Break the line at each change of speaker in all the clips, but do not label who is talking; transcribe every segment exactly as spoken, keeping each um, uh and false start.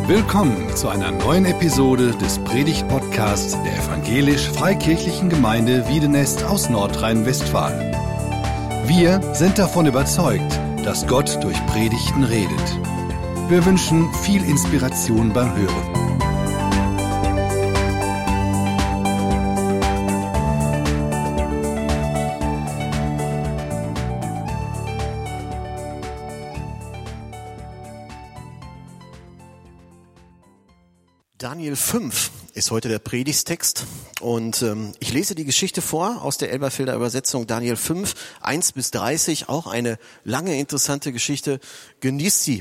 Willkommen zu einer neuen Episode des Predigt-Podcasts der Evangelisch-Freikirchlichen Gemeinde Wiedenest aus Nordrhein-Westfalen. Wir sind davon überzeugt, dass Gott durch Predigten redet. Wir wünschen viel Inspiration beim Hören.
Daniel fünf ist heute der Predigttext und ähm, ich lese die Geschichte vor aus der Elberfelder Übersetzung Daniel fünf, eins bis dreißig, auch eine lange interessante Geschichte. Genießt sie.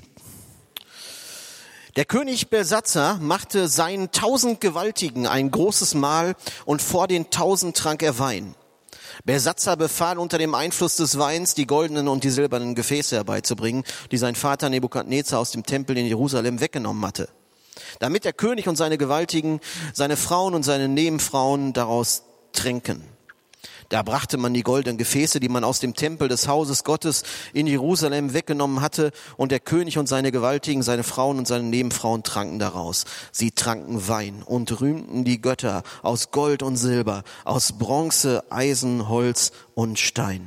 Der König Belsatzar machte seinen tausend Gewaltigen ein großes Mahl und vor den tausend trank er Wein. Belsatzar befahl unter dem Einfluss des Weins, die goldenen und die silbernen Gefäße herbeizubringen, die sein Vater Nebukadnezar aus dem Tempel in Jerusalem weggenommen hatte, damit der König und seine Gewaltigen, seine Frauen und seine Nebenfrauen daraus tränken. Da brachte man die goldenen Gefäße, die man aus dem Tempel des Hauses Gottes in Jerusalem weggenommen hatte, und der König und seine Gewaltigen, seine Frauen und seine Nebenfrauen tranken daraus. Sie tranken Wein und rühmten die Götter aus Gold und Silber, aus Bronze, Eisen, Holz und Stein.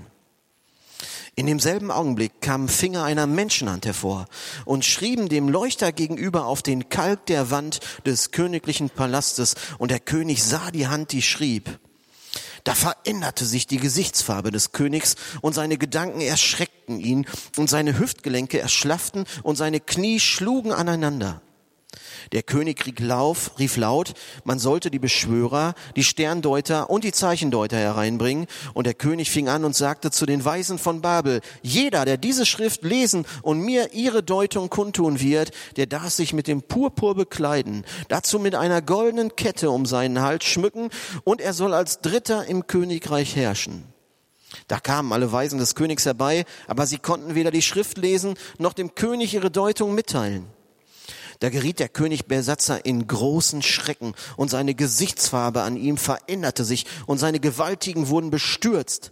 In demselben Augenblick kamen Finger einer Menschenhand hervor und schrieben dem Leuchter gegenüber auf den Kalk der Wand des königlichen Palastes, und der König sah die Hand, die schrieb. Da veränderte sich die Gesichtsfarbe des Königs, und seine Gedanken erschreckten ihn, und seine Hüftgelenke erschlafften, und seine Knie schlugen aneinander. Der König rief laut, man sollte die Beschwörer, die Sterndeuter und die Zeichendeuter hereinbringen. Und der König fing an und sagte zu den Weisen von Babel: Jeder, der diese Schrift lesen und mir ihre Deutung kundtun wird, der darf sich mit dem Purpur bekleiden, dazu mit einer goldenen Kette um seinen Hals schmücken, und er soll als Dritter im Königreich herrschen. Da kamen alle Weisen des Königs herbei, aber sie konnten weder die Schrift lesen, noch dem König ihre Deutung mitteilen. Da geriet der König Belsatzar in großen Schrecken, und seine Gesichtsfarbe an ihm veränderte sich, und seine Gewaltigen wurden bestürzt.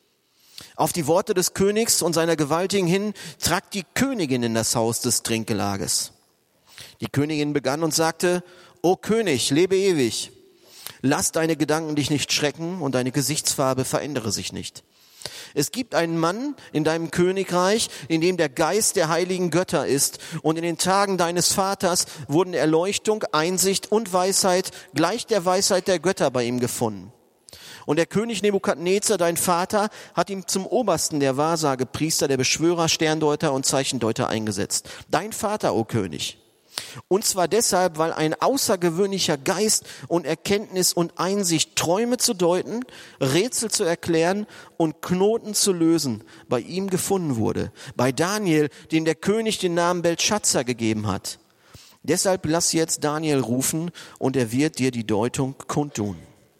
Auf die Worte des Königs und seiner Gewaltigen hin trat die Königin in das Haus des Trinkgelages. Die Königin begann und sagte: O König, lebe ewig. Lass deine Gedanken dich nicht schrecken, und deine Gesichtsfarbe verändere sich nicht. Es gibt einen Mann in deinem Königreich, in dem der Geist der heiligen Götter ist, und in den Tagen deines Vaters wurden Erleuchtung, Einsicht und Weisheit gleich der Weisheit der Götter bei ihm gefunden. Und der König Nebukadnezar, dein Vater, hat ihn zum Obersten der Wahrsagepriester, der Beschwörer, Sterndeuter und Zeichendeuter eingesetzt. Dein Vater, o König. Und zwar deshalb, weil ein außergewöhnlicher Geist und Erkenntnis und Einsicht, Träume zu deuten, Rätsel zu erklären und Knoten zu lösen, bei ihm gefunden wurde. Bei Daniel, dem der König den Namen Beltschazzar gegeben hat. Deshalb lass jetzt Daniel rufen, und er wird dir die Deutung kundtun.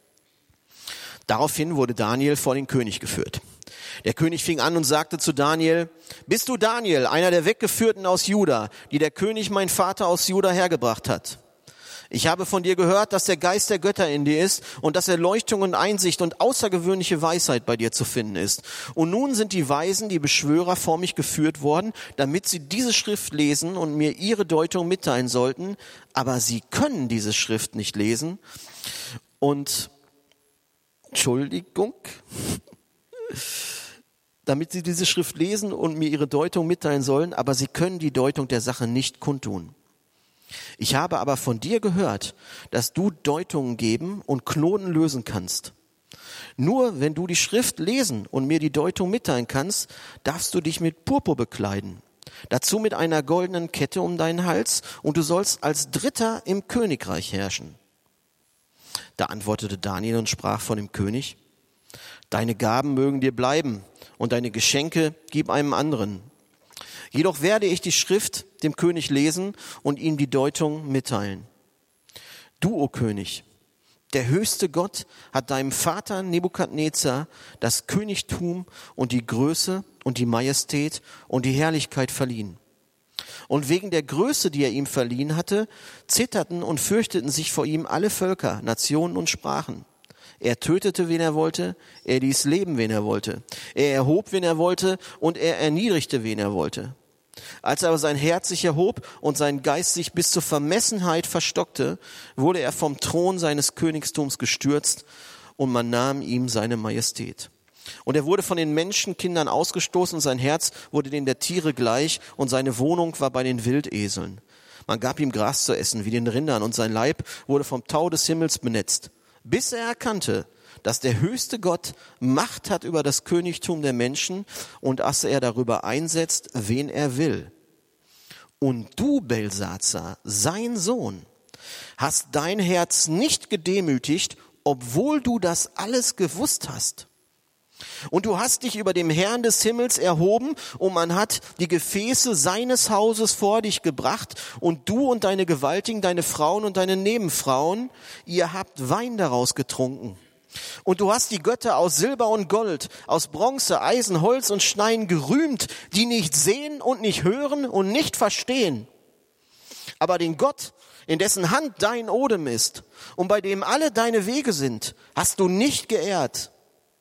Daraufhin wurde Daniel vor den König geführt. Der König fing an und sagte zu Daniel: Bist du Daniel, einer der Weggeführten aus Juda, die der König mein Vater aus Juda hergebracht hat? Ich habe von dir gehört, dass der Geist der Götter in dir ist und dass Erleuchtung und Einsicht und außergewöhnliche Weisheit bei dir zu finden ist. Und nun sind die Weisen, die Beschwörer, vor mich geführt worden, damit sie diese Schrift lesen und mir ihre Deutung mitteilen sollten. Aber sie können diese Schrift nicht lesen. Und, Entschuldigung... damit sie diese Schrift lesen und mir ihre Deutung mitteilen sollen, aber sie können die Deutung der Sache nicht kundtun. Ich habe aber von dir gehört, dass du Deutungen geben und Knoten lösen kannst. Nur wenn du die Schrift lesen und mir die Deutung mitteilen kannst, darfst du dich mit Purpur bekleiden, dazu mit einer goldenen Kette um deinen Hals, und du sollst als Dritter im Königreich herrschen. Da antwortete Daniel und sprach von dem König: Deine Gaben mögen dir bleiben, und deine Geschenke gib einem anderen. Jedoch werde ich die Schrift dem König lesen und ihm die Deutung mitteilen. Du, o König, der höchste Gott hat deinem Vater Nebukadnezar das Königtum und die Größe und die Majestät und die Herrlichkeit verliehen. Und wegen der Größe, die er ihm verliehen hatte, zitterten und fürchteten sich vor ihm alle Völker, Nationen und Sprachen. Er tötete, wen er wollte, er ließ leben, wen er wollte. Er erhob, wen er wollte, und er erniedrigte, wen er wollte. Als aber sein Herz sich erhob und sein Geist sich bis zur Vermessenheit verstockte, wurde er vom Thron seines Königtums gestürzt und man nahm ihm seine Majestät. Und er wurde von den Menschenkindern ausgestoßen und sein Herz wurde dem der Tiere gleich und seine Wohnung war bei den Wildeseln. Man gab ihm Gras zu essen wie den Rindern und sein Leib wurde vom Tau des Himmels benetzt, bis er erkannte, dass der höchste Gott Macht hat über das Königtum der Menschen und dass er darüber einsetzt, wen er will. Und du, Belsazar, sein Sohn, hast dein Herz nicht gedemütigt, obwohl du das alles gewusst hast. Und du hast dich über dem Herrn des Himmels erhoben und man hat die Gefäße seines Hauses vor dich gebracht und du und deine Gewaltigen, deine Frauen und deine Nebenfrauen, ihr habt Wein daraus getrunken. Und du hast die Götter aus Silber und Gold, aus Bronze, Eisen, Holz und Stein gerühmt, die nicht sehen und nicht hören und nicht verstehen. Aber den Gott, in dessen Hand dein Odem ist und bei dem alle deine Wege sind, hast du nicht geehrt.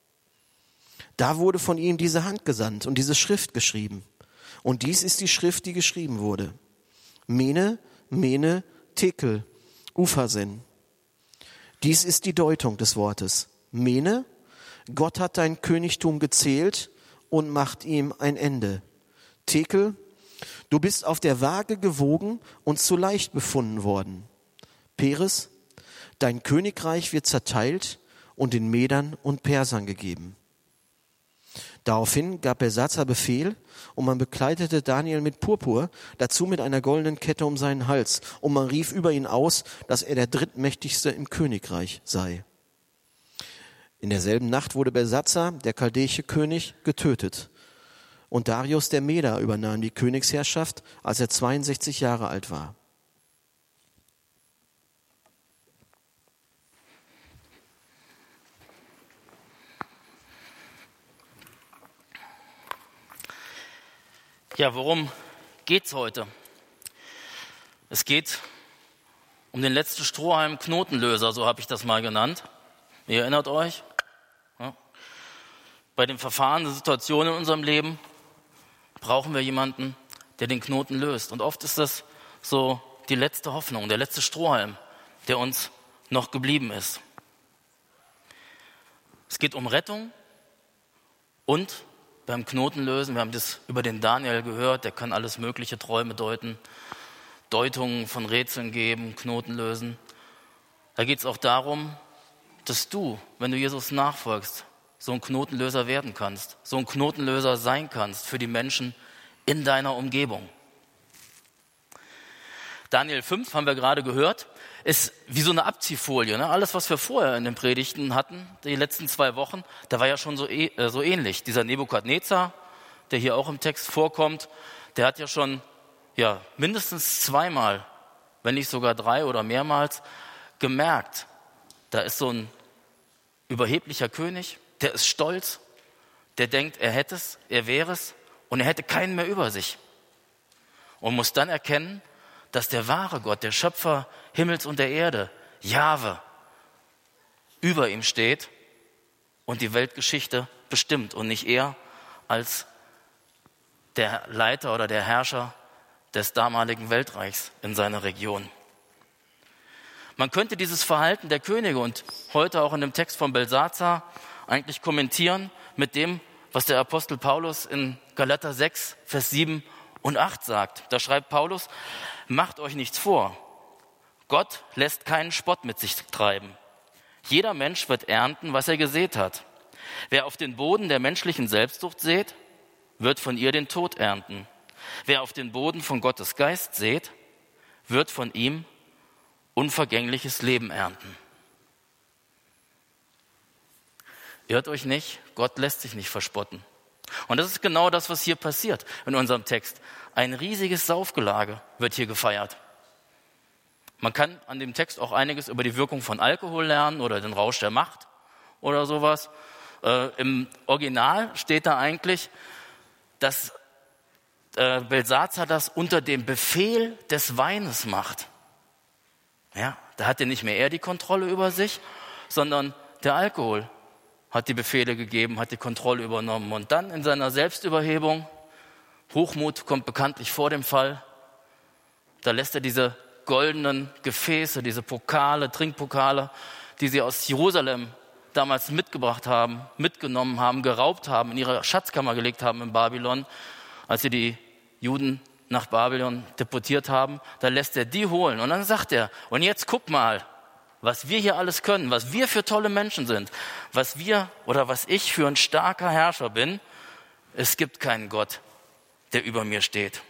Da wurde von ihm diese Hand gesandt und diese Schrift geschrieben. Und dies ist die Schrift, die geschrieben wurde. Mene, Mene, Tekel, Upharsin. Dies ist die Deutung des Wortes. Mene, Gott hat dein Königtum gezählt und macht ihm ein Ende. Tekel, du bist auf der Waage gewogen und zu leicht befunden worden. Peres, dein Königreich wird zerteilt und den Medern und Persern gegeben. Daraufhin gab Belsazar Befehl und man bekleidete Daniel mit Purpur, dazu mit einer goldenen Kette um seinen Hals. Und man rief über ihn aus, dass er der drittmächtigste im Königreich sei. In derselben Nacht wurde Belsazar, der chaldäische König, getötet. Und Darius der Meder übernahm die Königsherrschaft, als er zweiundsechzig Jahre alt war.
Ja, worum geht's heute? Es geht um den letzten Strohhalm Knotenlöser, so habe ich das mal genannt. Ihr erinnert euch? Ja. Bei den verfahrenen Situationen in unserem Leben brauchen wir jemanden, der den Knoten löst. Und oft ist das so die letzte Hoffnung, der letzte Strohhalm, der uns noch geblieben ist. Es geht um Rettung und beim Knotenlösen, wir haben das über den Daniel gehört, der kann alles mögliche Träume deuten, Deutungen von Rätseln geben, Knoten lösen. Da geht es auch darum, dass du, wenn du Jesus nachfolgst, so ein Knotenlöser werden kannst, so ein Knotenlöser sein kannst für die Menschen in deiner Umgebung. Daniel fünf, haben wir gerade gehört, ist wie so eine Abziehfolie. Ne? Alles, was wir vorher in den Predigten hatten, die letzten zwei Wochen, da war ja schon so, äh, so ähnlich. Dieser Nebukadnezar, der hier auch im Text vorkommt, der hat ja schon ja, mindestens zweimal, wenn nicht sogar drei oder mehrmals, gemerkt, da ist so ein überheblicher König, der ist stolz, der denkt, er hätte es, er wäre es und er hätte keinen mehr über sich. Und muss dann erkennen, dass der wahre Gott, der Schöpfer Himmels und der Erde, Jahwe, über ihm steht und die Weltgeschichte bestimmt und nicht er als der Leiter oder der Herrscher des damaligen Weltreichs in seiner Region. Man könnte dieses Verhalten der Könige und heute auch in dem Text von Belsazar eigentlich kommentieren mit dem, was der Apostel Paulus in Galater sechs, Vers sieben und acht sagt. Da schreibt Paulus: Macht euch nichts vor. Gott lässt keinen Spott mit sich treiben. Jeder Mensch wird ernten, was er gesät hat. Wer auf den Boden der menschlichen Selbstsucht sät, wird von ihr den Tod ernten. Wer auf den Boden von Gottes Geist sät, wird von ihm unvergängliches Leben ernten. Irrt euch nicht, Gott lässt sich nicht verspotten. Und das ist genau das, was hier passiert in unserem Text. Ein riesiges Saufgelage wird hier gefeiert. Man kann an dem Text auch einiges über die Wirkung von Alkohol lernen oder den Rausch der Macht oder sowas. Äh, Im Original steht da eigentlich, dass äh, Belsazar das unter dem Befehl des Weines macht. Ja, da hatte nicht mehr er die Kontrolle über sich, sondern der Alkohol hat die Befehle gegeben, hat die Kontrolle übernommen. Und dann in seiner Selbstüberhebung Hochmut kommt bekanntlich vor dem Fall. Da lässt er diese goldenen Gefäße, diese Pokale, Trinkpokale, die sie aus Jerusalem damals mitgebracht haben, mitgenommen haben, geraubt haben, in ihre Schatzkammer gelegt haben in Babylon, als sie die Juden nach Babylon deportiert haben, da lässt er die holen. Und dann sagt er, und jetzt guck mal, was wir hier alles können, was wir für tolle Menschen sind, was wir oder was ich für ein starker Herrscher bin. Es gibt keinen Gott, der über mir steht.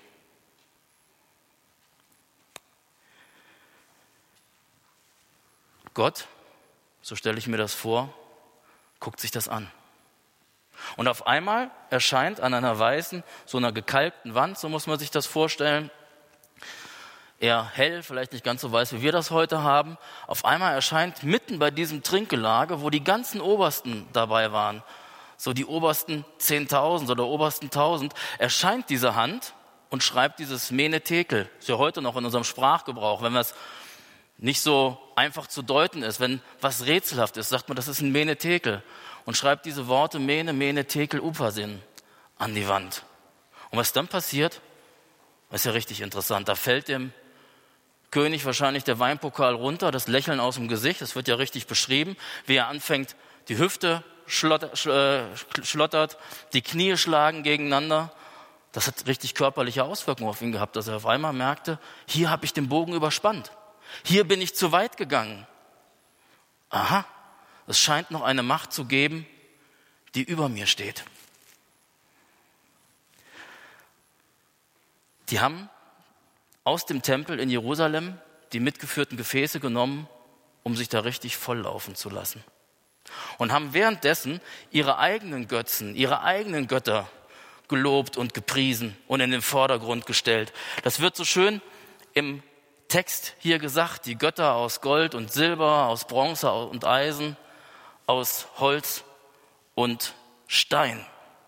Gott, so stelle ich mir das vor, guckt sich das an. Und auf einmal erscheint an einer weißen, so einer gekalkten Wand, so muss man sich das vorstellen, eher hell, vielleicht nicht ganz so weiß, wie wir das heute haben. Auf einmal erscheint mitten bei diesem Trinkgelage, wo die ganzen Obersten dabei waren, so die obersten zehntausend oder obersten tausend, erscheint diese Hand und schreibt dieses Mene Tekel. Ist ja heute noch in unserem Sprachgebrauch, wenn es nicht so einfach zu deuten ist, wenn was rätselhaft ist, sagt man, das ist ein Mene Tekel. Und schreibt diese Worte Mene, Mene, Tekel, Upasin an die Wand. Und was dann passiert, ist ja richtig interessant. Da fällt dem König wahrscheinlich der Weinpokal runter, das Lächeln aus dem Gesicht, das wird ja richtig beschrieben, wie er anfängt, die Hüfte schlottert, die Knie schlagen gegeneinander. Das hat richtig körperliche Auswirkungen auf ihn gehabt, dass er auf einmal merkte, hier habe ich den Bogen überspannt. Hier bin ich zu weit gegangen. Aha, es scheint noch eine Macht zu geben, die über mir steht. Die haben aus dem Tempel in Jerusalem die mitgeführten Gefäße genommen, um sich da richtig volllaufen zu lassen. Und haben währenddessen ihre eigenen Götzen, ihre eigenen Götter gelobt und gepriesen und in den Vordergrund gestellt. Das wird so schön im Text hier gesagt, die Götter aus Gold und Silber, aus Bronze und Eisen, aus Holz und Stein.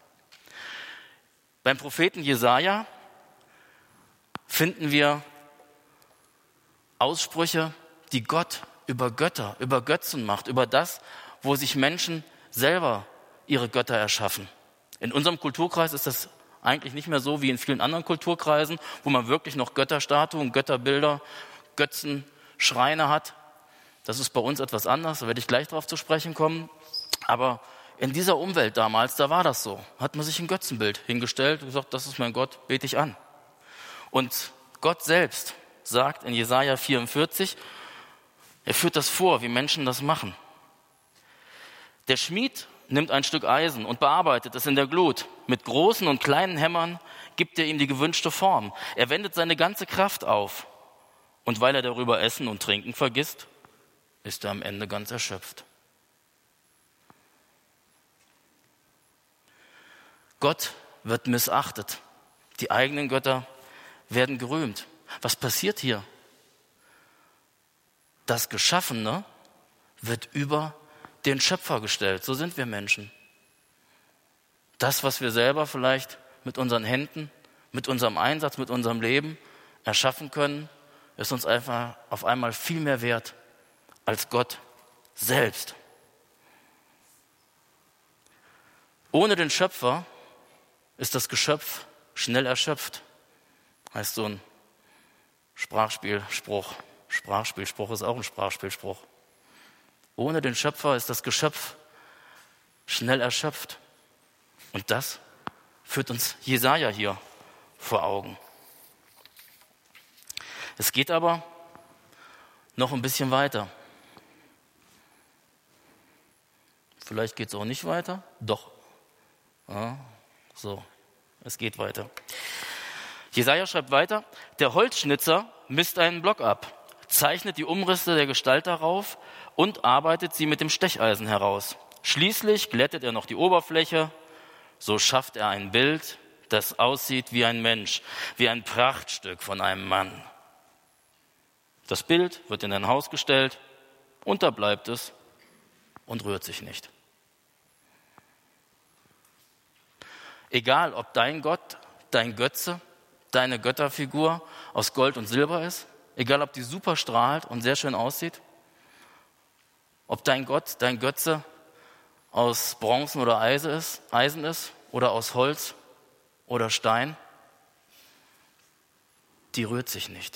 Beim Propheten Jesaja finden wir Aussprüche, die Gott über Götter, über Götzen macht, über das, wo sich Menschen selber ihre Götter erschaffen. In unserem Kulturkreis ist das eigentlich nicht mehr so wie in vielen anderen Kulturkreisen, wo man wirklich noch Götterstatuen, Götterbilder, Götzenschreine hat. Das ist bei uns etwas anders, da werde ich gleich darauf zu sprechen kommen. Aber in dieser Umwelt damals, da war das so. Hat man sich ein Götzenbild hingestellt und gesagt, das ist mein Gott, bete ich an. Und Gott selbst sagt in Jesaja vierundvierzig, er führt das vor, wie Menschen das machen. Der Schmied nimmt ein Stück Eisen und bearbeitet es in der Glut. Mit großen und kleinen Hämmern gibt er ihm die gewünschte Form. Er wendet seine ganze Kraft auf. Und weil er darüber Essen und Trinken vergisst, ist er am Ende ganz erschöpft. Gott wird missachtet. Die eigenen Götter werden gerühmt. Was passiert hier? Das Geschaffene wird über den Schöpfer gestellt. So sind wir Menschen. Das, was wir selber vielleicht mit unseren Händen, mit unserem Einsatz, mit unserem Leben erschaffen können, ist uns einfach auf einmal viel mehr wert als Gott selbst. Ohne den Schöpfer ist das Geschöpf schnell erschöpft. Heißt so ein Sprachspielspruch. Sprachspielspruch ist auch ein Sprachspielspruch. Ohne den Schöpfer ist das Geschöpf schnell erschöpft. Und das führt uns Jesaja hier vor Augen. Es geht aber noch ein bisschen weiter. Vielleicht geht es auch nicht weiter. Doch. Ja, so, es geht weiter. Jesaja schreibt weiter, der Holzschnitzer misst einen Block ab, zeichnet die Umrisse der Gestalt darauf und arbeitet sie mit dem Stecheisen heraus. Schließlich glättet er noch die Oberfläche, so schafft er ein Bild, das aussieht wie ein Mensch, wie ein Prachtstück von einem Mann. Das Bild wird in ein Haus gestellt und da bleibt es und rührt sich nicht. Egal, ob dein Gott, dein Götze, deine Götterfigur aus Gold und Silber ist, egal, ob die super strahlt und sehr schön aussieht, ob dein Gott, dein Götze aus Bronzen oder Eisen ist, Eisen ist oder aus Holz oder Stein, die rührt sich nicht.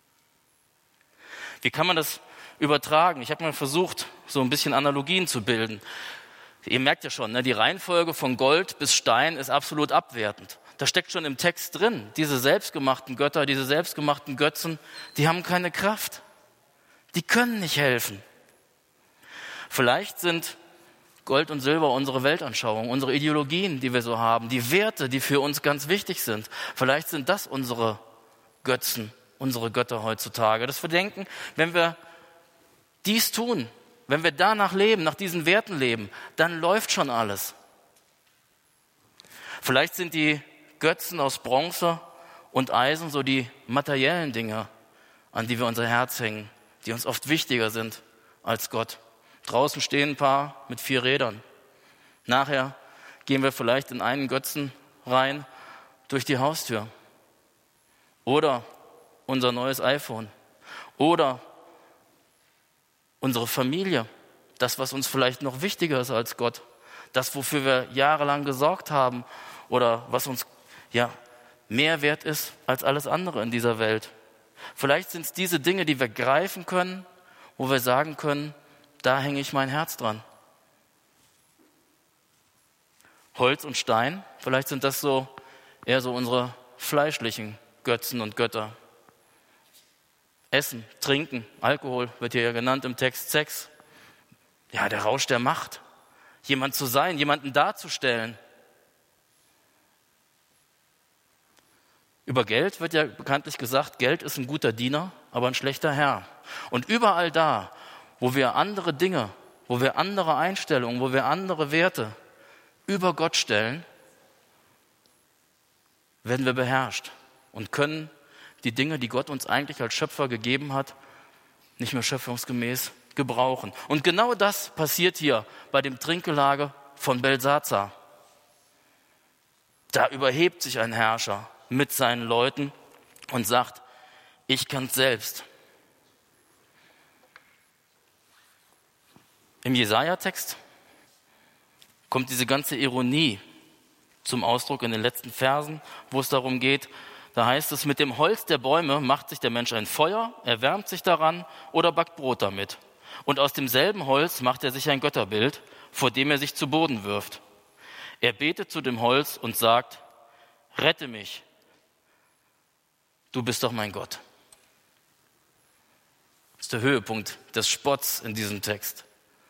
Wie kann man das übertragen? Ich habe mal versucht, so ein bisschen Analogien zu bilden. Ihr merkt ja schon, ne, die Reihenfolge von Gold bis Stein ist absolut abwertend. Da steckt schon im Text drin, diese selbstgemachten Götter, diese selbstgemachten Götzen, die haben keine Kraft. Die können nicht helfen. Vielleicht sind Gold und Silber unsere Weltanschauung, unsere Ideologien, die wir so haben, die Werte, die für uns ganz wichtig sind. Vielleicht sind das unsere Götzen, unsere Götter heutzutage. Dass wir denken, wenn wir dies tun, wenn wir danach leben, nach diesen Werten leben, dann läuft schon alles. Vielleicht sind die Götzen aus Bronze und Eisen so die materiellen Dinge, an die wir unser Herz hängen, die uns oft wichtiger sind als Gott. Draußen stehen ein paar mit vier Rädern. Nachher gehen wir vielleicht in einen Götzen rein durch die Haustür. Oder unser neues iPhone. Oder unsere Familie. Das, was uns vielleicht noch wichtiger ist als Gott. Das, wofür wir jahrelang gesorgt haben. Oder was uns ja mehr wert ist als alles andere in dieser Welt. Vielleicht sind es diese Dinge, die wir greifen können, wo wir sagen können, da hänge ich mein Herz dran. Holz und Stein, vielleicht sind das so eher so unsere fleischlichen Götzen und Götter. Essen, Trinken, Alkohol wird hier ja genannt im Text, Sex. Ja, der Rausch der Macht. Jemand zu sein, jemanden darzustellen. Über Geld wird ja bekanntlich gesagt, Geld ist ein guter Diener, aber ein schlechter Herr. Und überall da, wo wir andere Dinge, wo wir andere Einstellungen, wo wir andere Werte über Gott stellen, werden wir beherrscht und können die Dinge, die Gott uns eigentlich als Schöpfer gegeben hat, nicht mehr schöpfungsgemäß gebrauchen. Und genau das passiert hier bei dem Trinkgelage von Belsatzar. Da überhebt sich ein Herrscher mit seinen Leuten und sagt, ich kann's selbst. Im Jesaja-Text kommt diese ganze Ironie zum Ausdruck in den letzten Versen, wo es darum geht, da heißt es, mit dem Holz der Bäume macht sich der Mensch ein Feuer, erwärmt sich daran oder backt Brot damit. Und aus demselben Holz macht er sich ein Götterbild, vor dem er sich zu Boden wirft. Er betet zu dem Holz und sagt, rette mich, du bist doch mein Gott. Das ist der Höhepunkt des Spotts in diesem Text.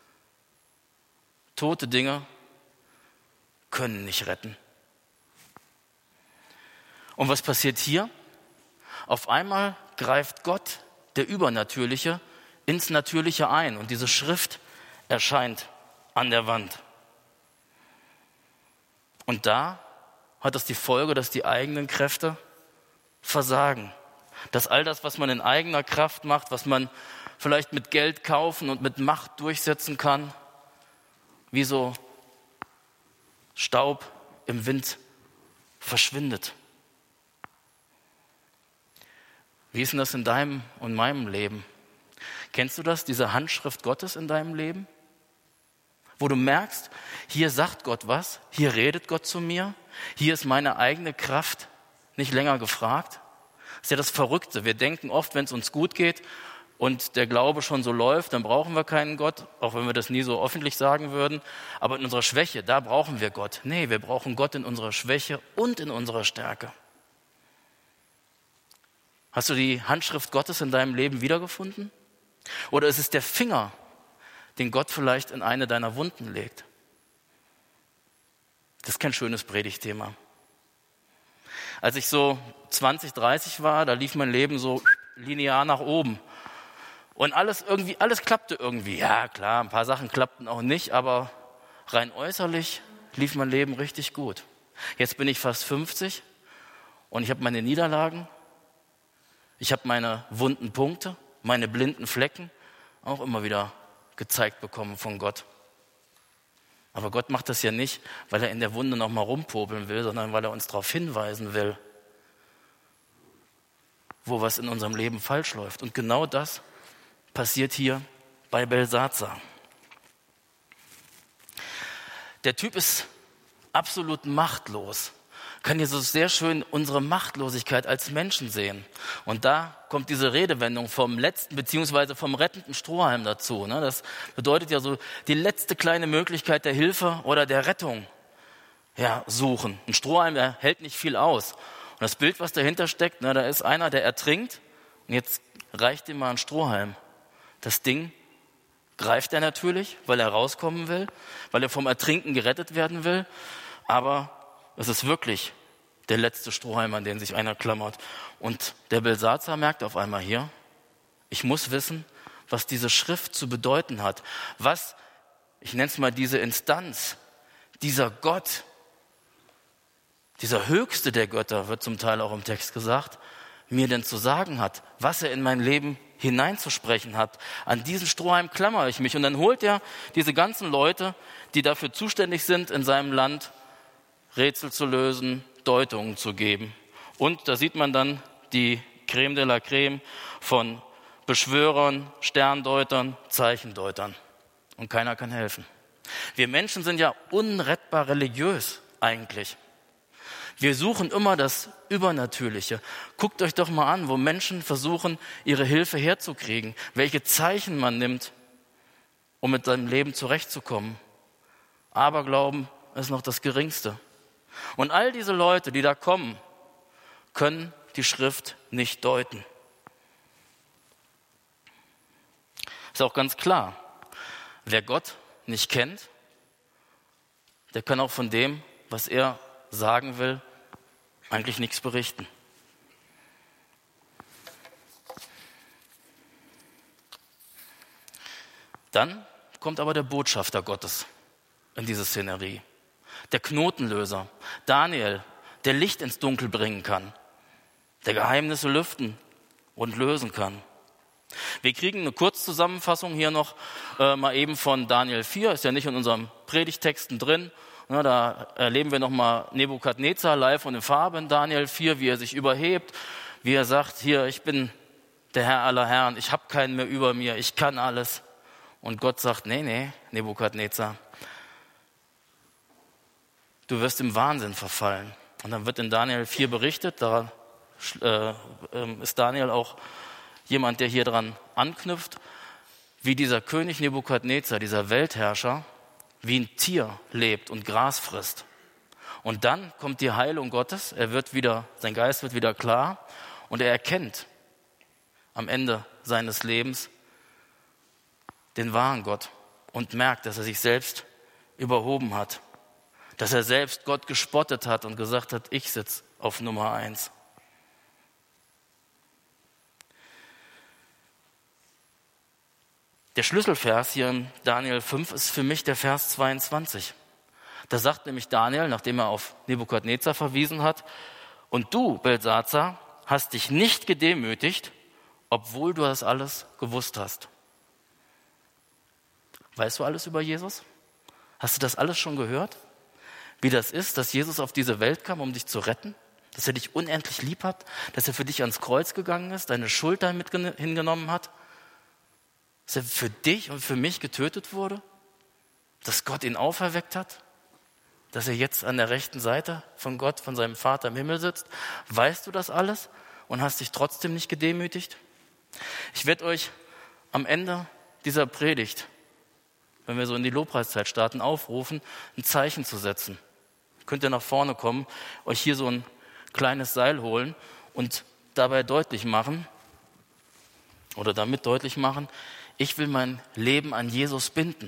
Tote Dinge können nicht retten. Und was passiert hier? Auf einmal greift Gott, der Übernatürliche, ins Natürliche ein. Und diese Schrift erscheint an der Wand. Und da hat es die Folge, dass die eigenen Kräfte versagen. Dass all das, was man in eigener Kraft macht, was man vielleicht mit Geld kaufen und mit Macht durchsetzen kann, wie so Staub im Wind verschwindet. Wie ist denn das in deinem und meinem Leben? Kennst du das, diese Handschrift Gottes in deinem Leben? Wo du merkst, hier sagt Gott was, hier redet Gott zu mir, hier ist meine eigene Kraft nicht länger gefragt. Das ist ja das Verrückte. Wir denken oft, wenn es uns gut geht und der Glaube schon so läuft, dann brauchen wir keinen Gott, auch wenn wir das nie so öffentlich sagen würden. Aber in unserer Schwäche, da brauchen wir Gott. Nee, wir brauchen Gott in unserer Schwäche und in unserer Stärke. Hast du die Handschrift Gottes in deinem Leben wiedergefunden? Oder ist es der Finger, den Gott vielleicht in eine deiner Wunden legt? Das ist kein schönes Predigtthema. Als ich so zwanzig, dreißig war, da lief mein Leben so linear nach oben. Und alles irgendwie, alles klappte irgendwie. Ja, klar, ein paar Sachen klappten auch nicht, aber rein äußerlich lief mein Leben richtig gut. Jetzt bin ich fast fünfzig und ich habe meine Niederlagen, ich habe meine wunden Punkte, meine blinden Flecken auch immer wieder gezeigt bekommen von Gott. Aber Gott macht das ja nicht, weil er in der Wunde noch mal rumpopeln will, sondern weil er uns darauf hinweisen will, wo was in unserem Leben falsch läuft. Und genau das passiert hier bei Belsatzar. Der Typ ist absolut machtlos. kann Jesus sehr schön unsere Machtlosigkeit als Menschen sehen. Und da kommt diese Redewendung vom letzten beziehungsweise vom rettenden Strohhalm dazu. Das bedeutet ja so die letzte kleine Möglichkeit der Hilfe oder der Rettung ja, suchen. Ein Strohhalm, der hält nicht viel aus. Und das Bild, was dahinter steckt, na, da ist einer, der ertrinkt und jetzt reicht ihm mal ein Strohhalm. Das Ding greift er natürlich, weil er rauskommen will, weil er vom Ertrinken gerettet werden will. Aber es ist wirklich der letzte Strohhalm, an den sich einer klammert. Und der Belsatzar merkt auf einmal hier, ich muss wissen, was diese Schrift zu bedeuten hat. Was, ich nenne es mal diese Instanz, dieser Gott, dieser Höchste der Götter, wird zum Teil auch im Text gesagt, mir denn zu sagen hat, was er in mein Leben hineinzusprechen hat. An diesen Strohhalm klammere ich mich. Und dann holt er diese ganzen Leute, die dafür zuständig sind, in seinem Land Rätsel zu lösen, Deutungen zu geben. Und da sieht man dann die Creme de la Creme von Beschwörern, Sterndeutern, Zeichendeutern. Und keiner kann helfen. Wir Menschen sind ja unrettbar religiös eigentlich. Wir suchen immer das Übernatürliche. Guckt euch doch mal an, wo Menschen versuchen, ihre Hilfe herzukriegen, welche Zeichen man nimmt, um mit seinem Leben zurechtzukommen. Aberglauben ist noch das Geringste. Und all diese Leute, die da kommen, können die Schrift nicht deuten. Ist auch ganz klar, wer Gott nicht kennt, der kann auch von dem, was er sagen will, eigentlich nichts berichten. Dann kommt aber der Botschafter Gottes in diese Szenerie. Der Knotenlöser, Daniel, der Licht ins Dunkel bringen kann, der Geheimnisse lüften und lösen kann. Wir kriegen eine Kurzzusammenfassung hier noch äh, mal eben von Daniel vier, ist ja nicht in unseren Predigtexten drin. Ja, da erleben wir nochmal Nebukadnezar live und in Farbe in Daniel vier, wie er sich überhebt, wie er sagt, hier, ich bin der Herr aller Herren, ich habe keinen mehr über mir, ich kann alles. Und Gott sagt, nee, nee, Nebukadnezar, du wirst im Wahnsinn verfallen. Und dann wird in Daniel vier berichtet, da äh, ist Daniel auch jemand, der hier dran anknüpft, wie dieser König Nebukadnezar, dieser Weltherrscher, wie ein Tier lebt und Gras frisst. Und dann kommt die Heilung Gottes, er wird wieder, sein Geist wird wieder klar und er erkennt am Ende seines Lebens den wahren Gott und merkt, dass er sich selbst überhoben hat, dass er selbst Gott gespottet hat und gesagt hat, ich sitze auf Nummer eins. Der Schlüsselvers hier in Daniel fünf ist für mich der Vers zweiundzwanzig. Da sagt nämlich Daniel, nachdem er auf Nebukadnezar verwiesen hat, und du, Belsatzar, hast dich nicht gedemütigt, obwohl du das alles gewusst hast. Weißt du alles über Jesus? Hast du das alles schon gehört? Wie das ist, dass Jesus auf diese Welt kam, um dich zu retten? Dass er dich unendlich lieb hat? Dass er für dich ans Kreuz gegangen ist, deine Schuld damit hingenommen hat? Dass er für dich und für mich getötet wurde? Dass Gott ihn auferweckt hat? Dass er jetzt an der rechten Seite von Gott, von seinem Vater im Himmel sitzt? Weißt du das alles und hast dich trotzdem nicht gedemütigt? Ich werde euch am Ende dieser Predigt, wenn wir so in die Lobpreiszeit starten, aufrufen, ein Zeichen zu setzen. Könnt ihr nach vorne kommen, euch hier so ein kleines Seil holen und dabei deutlich machen, oder damit deutlich machen, ich will mein Leben an Jesus binden.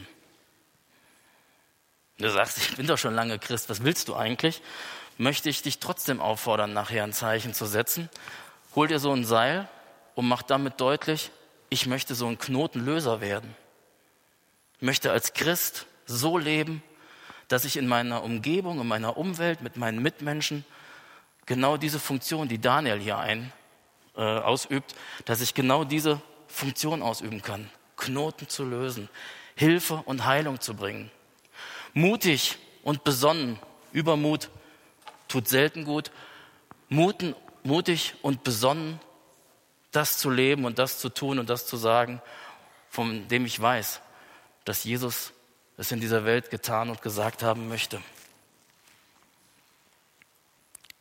Du sagst, ich bin doch schon lange Christ, was willst du eigentlich? Möchte ich dich trotzdem auffordern, nachher ein Zeichen zu setzen. Hol dir so ein Seil und mach damit deutlich, ich möchte so ein Knotenlöser werden. Ich möchte als Christ so leben, dass ich in meiner Umgebung, in meiner Umwelt, mit meinen Mitmenschen genau diese Funktion, die Daniel hier ein, äh, ausübt, dass ich genau diese Funktion ausüben kann. Knoten zu lösen, Hilfe und Heilung zu bringen. Mutig und besonnen, Übermut tut selten gut. Muten, mutig und besonnen, das zu leben und das zu tun und das zu sagen, von dem ich weiß, dass Jesus es in dieser Welt getan und gesagt haben möchte.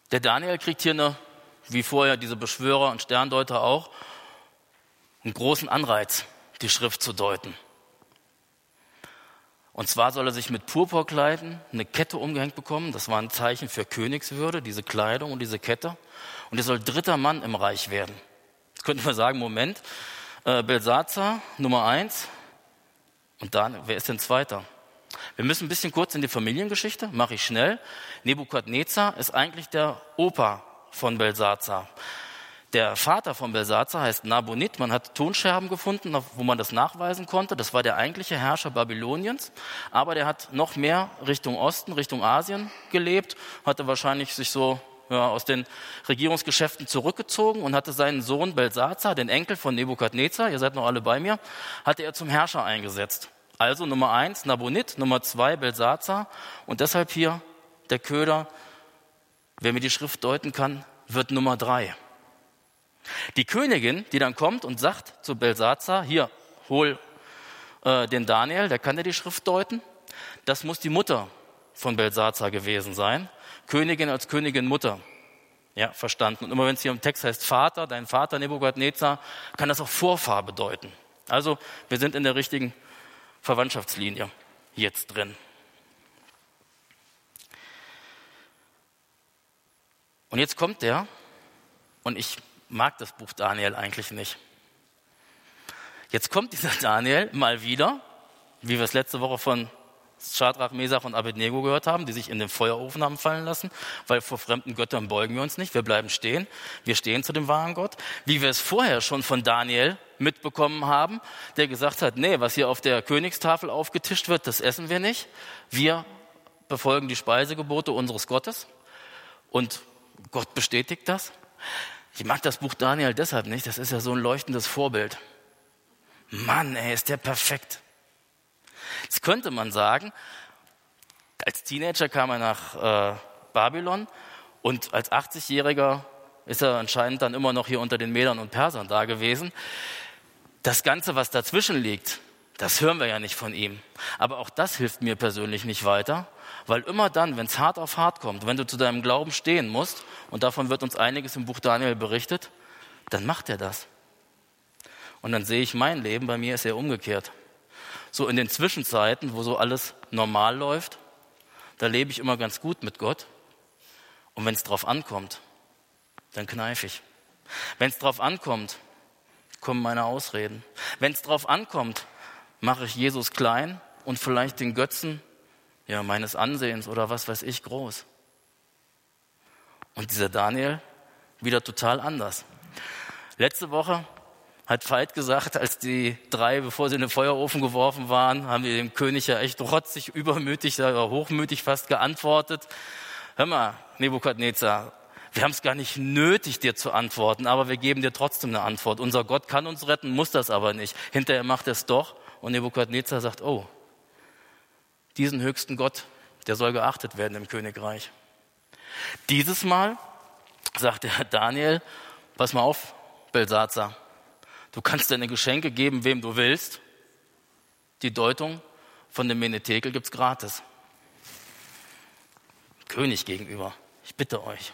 Der Daniel kriegt hier eine, wie vorher diese Beschwörer und Sterndeuter auch, einen großen Anreiz, die Schrift zu deuten. Und zwar soll er sich mit Purpur kleiden, eine Kette umgehängt bekommen. Das war ein Zeichen für Königswürde, diese Kleidung und diese Kette. Und er soll dritter Mann im Reich werden. Jetzt könnten wir sagen, Moment, äh, Belsazar, Nummer eins. Und dann, wer ist denn Zweiter? Wir müssen ein bisschen kurz in die Familiengeschichte, mache ich schnell. Nebukadnezar ist eigentlich der Opa von Belsazar. Der Vater von Belsazar heißt Nabonid. Man hat Tonscherben gefunden, wo man das nachweisen konnte. Das war der eigentliche Herrscher Babyloniens. Aber der hat noch mehr Richtung Osten, Richtung Asien gelebt, hatte wahrscheinlich sich so ja, aus den Regierungsgeschäften zurückgezogen und hatte seinen Sohn Belsazar, den Enkel von Nebukadnezar, ihr seid noch alle bei mir, hatte er zum Herrscher eingesetzt. Also Nummer eins Nabonid, Nummer zwei Belsazar und deshalb hier der Köder, wer mir die Schrift deuten kann, wird Nummer drei. Die Königin, die dann kommt und sagt zu Belsazar, hier, hol äh, den Daniel, der kann dir die Schrift deuten. Das muss die Mutter von Belsazar gewesen sein. Königin als Königin Mutter. Ja, verstanden. Und immer wenn es hier im Text heißt Vater, dein Vater Nebukadnezar, kann das auch Vorfahr bedeuten. Also wir sind in der richtigen Verwandtschaftslinie jetzt drin. Und jetzt kommt der, und ich mag das Buch Daniel eigentlich nicht. Jetzt kommt dieser Daniel mal wieder, wie wir es letzte Woche von Schadrach, Mesach und Abednego gehört haben, die sich in den Feuerofen haben fallen lassen, weil vor fremden Göttern beugen wir uns nicht, wir bleiben stehen, wir stehen zu dem wahren Gott. Wie wir es vorher schon von Daniel mitbekommen haben, der gesagt hat, nee, was hier auf der Königstafel aufgetischt wird, das essen wir nicht. Wir befolgen die Speisegebote unseres Gottes und Gott bestätigt das. Ich mag das Buch Daniel deshalb nicht, das ist ja so ein leuchtendes Vorbild. Mann, ey, ist der perfekt. Jetzt könnte man sagen, als Teenager kam er nach äh, Babylon und als achtzigjähriger ist er anscheinend dann immer noch hier unter den Medern und Persern da gewesen. Das Ganze, was dazwischen liegt, das hören wir ja nicht von ihm. Aber auch das hilft mir persönlich nicht weiter, weil immer dann, wenn es hart auf hart kommt, wenn du zu deinem Glauben stehen musst, und davon wird uns einiges im Buch Daniel berichtet, dann macht er das. Und dann sehe ich mein Leben, bei mir ist er umgekehrt. So in den Zwischenzeiten, wo so alles normal läuft, da lebe ich immer ganz gut mit Gott. Und wenn es drauf ankommt, dann kneife ich. Wenn es drauf ankommt, kommen meine Ausreden. Wenn es drauf ankommt, mache ich Jesus klein und vielleicht den Götzen ja, meines Ansehens oder was weiß ich groß. Und dieser Daniel wieder total anders. Letzte Woche hat Veit gesagt, als die drei, bevor sie in den Feuerofen geworfen waren, haben die dem König ja echt rotzig, übermütig, hochmütig fast geantwortet. Hör mal, Nebukadnezar, wir haben es gar nicht nötig, dir zu antworten, aber wir geben dir trotzdem eine Antwort. Unser Gott kann uns retten, muss das aber nicht. Hinterher macht er es doch. Und Nebukadnezar sagt, oh, diesen höchsten Gott, der soll geachtet werden im Königreich. Dieses Mal sagt der Daniel, pass mal auf, Belsazar, du kannst deine Geschenke geben, wem du willst. Die Deutung von dem Menetekel gibt's gratis. König gegenüber, ich bitte euch.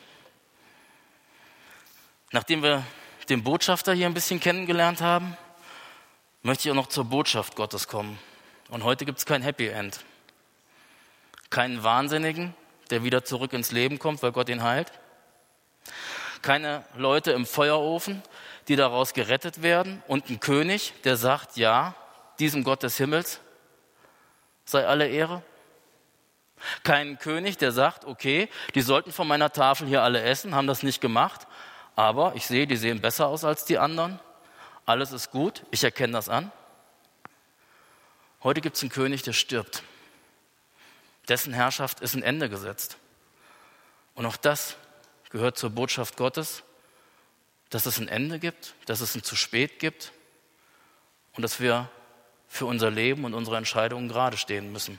Nachdem wir den Botschafter hier ein bisschen kennengelernt haben, möchte ich auch noch zur Botschaft Gottes kommen. Und heute gibt's kein Happy End. Keinen Wahnsinnigen, der wieder zurück ins Leben kommt, weil Gott ihn heilt. Keine Leute im Feuerofen, die daraus gerettet werden. Und ein König, der sagt, ja, diesem Gott des Himmels sei alle Ehre. Kein König, der sagt, okay, die sollten von meiner Tafel hier alle essen, haben das nicht gemacht. Aber ich sehe, die sehen besser aus als die anderen. Alles ist gut, ich erkenne das an. Heute gibt es einen König, der stirbt. Dessen Herrschaft ist ein Ende gesetzt. Und auch das gehört zur Botschaft Gottes, dass es ein Ende gibt, dass es ein zu spät gibt und dass wir für unser Leben und unsere Entscheidungen gerade stehen müssen.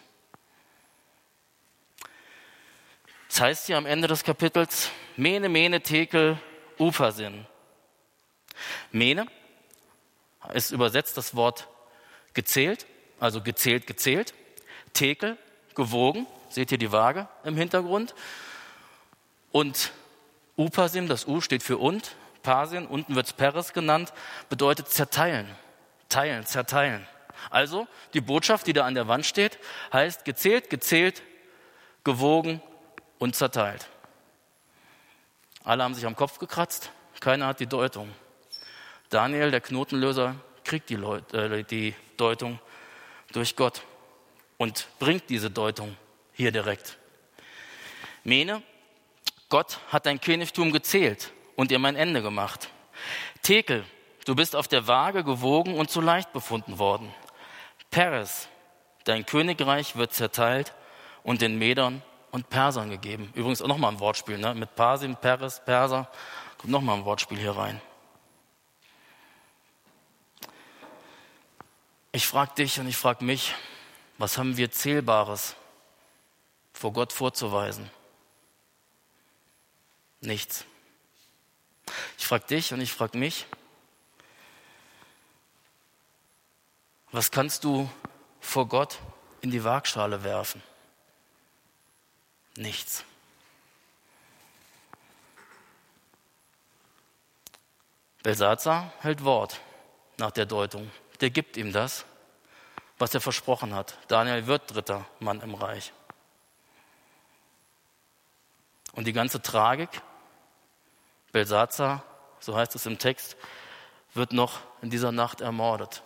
Das heißt hier am Ende des Kapitels, Mene, Mene, Tekel, Upharsin. Mene ist übersetzt das Wort gezählt, also gezählt, gezählt. Tekel, gewogen, seht ihr die Waage im Hintergrund. Und Upasim, das U steht für und, Pasin, unten wird es Peres genannt, bedeutet zerteilen, teilen, zerteilen. Also die Botschaft, die da an der Wand steht, heißt gezählt, gezählt, gewogen und zerteilt. Alle haben sich am Kopf gekratzt, keiner hat die Deutung. Daniel, der Knotenlöser, kriegt die, Leut- äh, die Deutung durch Gott und bringt diese Deutung hier direkt. Mene, Gott hat dein Königtum gezählt und dir mein Ende gemacht. Tekel, du bist auf der Waage gewogen und zu leicht befunden worden. Peres, dein Königreich wird zerteilt und den Medern und Persern gegeben. Übrigens auch nochmal ein Wortspiel, ne? Mit Parsim, Peres, Perser, kommt nochmal ein Wortspiel hier rein. Ich frage dich und ich frage mich, was haben wir Zählbares vor Gott vorzuweisen? Nichts. Ich frage dich und ich frage mich, was kannst du vor Gott in die Waagschale werfen? Nichts. Belsazar hält Wort nach der Deutung. Der gibt ihm das, was er versprochen hat. Daniel wird dritter Mann im Reich. Und die ganze Tragik, Belsazar, so heißt es im Text, wird noch in dieser Nacht ermordet.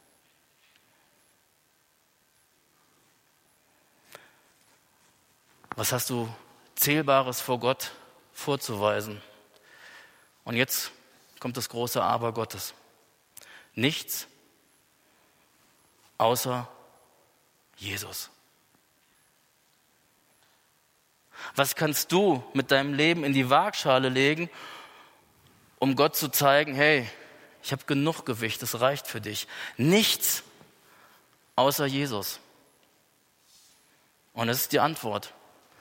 Was hast du Zählbares vor Gott vorzuweisen? Und jetzt kommt das große Aber Gottes. Nichts außer Jesus. Was kannst du mit deinem Leben in die Waagschale legen, um Gott zu zeigen, hey, ich habe genug Gewicht, das reicht für dich. Nichts außer Jesus. Und das ist die Antwort,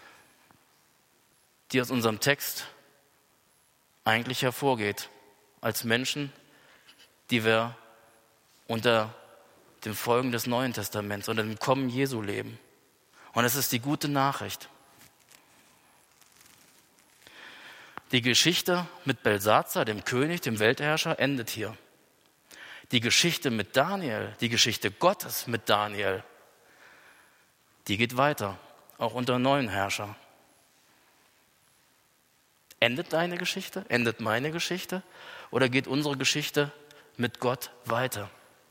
die aus unserem Text eigentlich hervorgeht, als Menschen, die wir unter den Folgen des Neuen Testaments, unter dem Kommen Jesu leben. Und es ist die gute Nachricht. Die Geschichte mit Belsazar, dem König, dem Weltherrscher, endet hier. Die Geschichte mit Daniel, die Geschichte Gottes mit Daniel, die geht weiter, auch unter neuen Herrscher. Endet deine Geschichte? Endet meine Geschichte? Oder geht unsere Geschichte mit Gott weiter?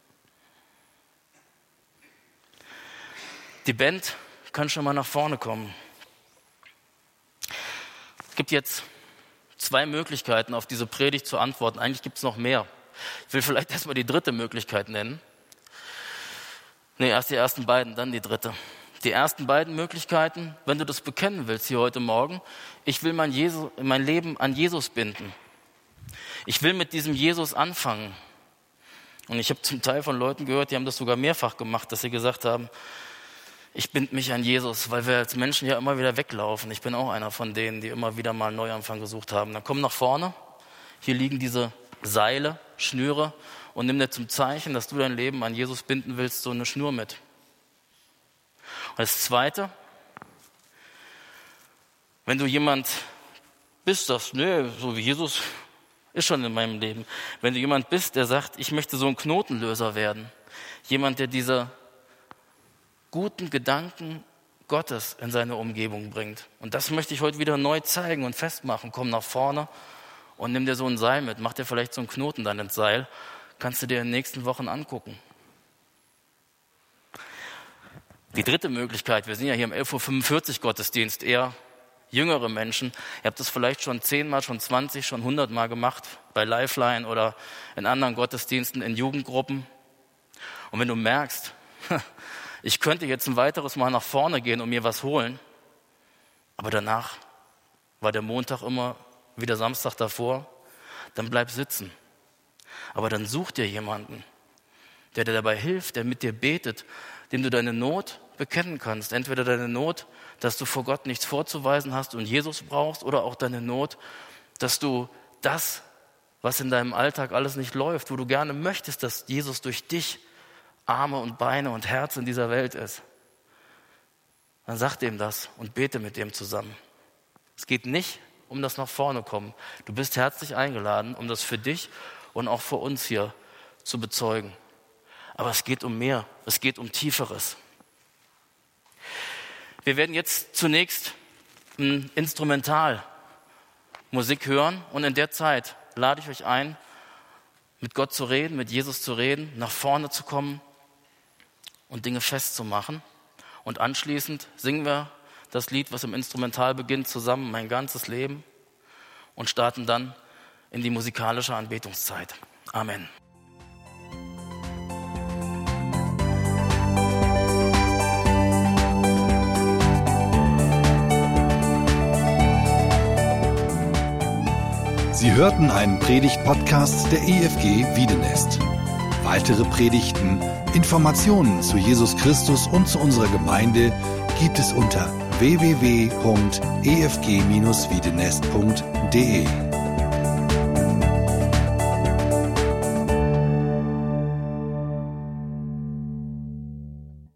Die Band kann schon mal nach vorne kommen. Es gibt jetzt zwei Möglichkeiten, auf diese Predigt zu antworten. Eigentlich gibt es noch mehr. Ich will vielleicht erstmal die dritte Möglichkeit nennen. Nee, erst die ersten beiden, dann die dritte. Die ersten beiden Möglichkeiten, wenn du das bekennen willst hier heute Morgen, ich will mein, Jesus, mein Leben an Jesus binden. Ich will mit diesem Jesus anfangen. Und ich habe zum Teil von Leuten gehört, die haben das sogar mehrfach gemacht, dass sie gesagt haben, ich binde mich an Jesus, weil wir als Menschen ja immer wieder weglaufen. Ich bin auch einer von denen, die immer wieder mal einen Neuanfang gesucht haben. Dann komm nach vorne, hier liegen diese Seile, Schnüre und nimm dir zum Zeichen, dass du dein Leben an Jesus binden willst, so eine Schnur mit. Und das Zweite, wenn du jemand bist, das, nö, so wie Jesus ist schon in meinem Leben. Wenn du jemand bist, der sagt, ich möchte so ein Knotenlöser werden, jemand, der diese guten Gedanken Gottes in seine Umgebung bringt. Und das möchte ich heute wieder neu zeigen und festmachen. Komm nach vorne und nimm dir so ein Seil mit. Mach dir vielleicht so einen Knoten dann ins Seil. Kannst du dir in den nächsten Wochen angucken. Die dritte Möglichkeit, wir sind ja hier im elf Uhr fünfundvierzig Gottesdienst, eher jüngere Menschen. Ihr habt das vielleicht schon zehnmal, schon zwanzig, schon hundertmal gemacht, bei Lifeline oder in anderen Gottesdiensten, in Jugendgruppen. Und wenn du merkst, ich könnte jetzt ein weiteres Mal nach vorne gehen und mir was holen, aber danach war der Montag immer wie der Samstag davor, dann bleib sitzen. Aber dann such dir jemanden, der dir dabei hilft, der mit dir betet, dem du deine Not bekennen kannst. Entweder deine Not, dass du vor Gott nichts vorzuweisen hast und Jesus brauchst, oder auch deine Not, dass du das, was in deinem Alltag alles nicht läuft, wo du gerne möchtest, dass Jesus durch dich Arme und Beine und Herz in dieser Welt ist. Dann sag dem das und bete mit dem zusammen. Es geht nicht um das nach vorne kommen. Du bist herzlich eingeladen, um das für dich und auch für uns hier zu bezeugen. Aber es geht um mehr, es geht um Tieferes. Wir werden jetzt zunächst ein Instrumental Musik hören und in der Zeit lade ich euch ein, mit Gott zu reden, mit Jesus zu reden, nach vorne zu kommen und Dinge festzumachen. Und anschließend singen wir das Lied, was im Instrumental beginnt, zusammen, mein ganzes Leben, und starten dann in die musikalische Anbetungszeit. Amen.
Sie hörten einen Predigt-Podcast der E F G Wiedenest. Weitere Predigten, Informationen zu Jesus Christus und zu unserer Gemeinde gibt es unter w w w punkt e f g dash wiedenest punkt d e.